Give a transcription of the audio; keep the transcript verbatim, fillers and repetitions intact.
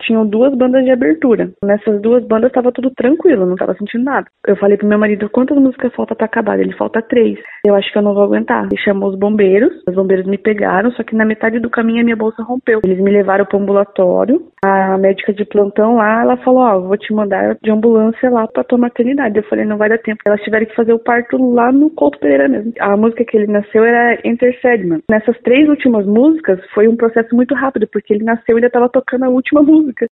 tinham duas bandas de abertura. Nessas duas bandas tava tudo tranquilo, não tava sentindo nada. Eu falei pro meu marido, quantas músicas falta pra acabar? Ele, falta três. Eu acho que eu não vou aguentar. Ele chamou os bombeiros, os bombeiros me pegaram, só que na metade do caminho a minha bolsa rompeu. Eles me levaram pro ambulatório, a médica de plantão lá, ela falou, ó, oh, vou te mandar de ambulância lá pra tua maternidade. Eu falei, não vai dar tempo. Elas tiveram que fazer o parto lá no Couto Pereira mesmo. A música que ele nasceu era Enter Sandman. Nessas três últimas músicas foi um processo muito rápido, porque ele nasceu e ainda tava tocando a última música.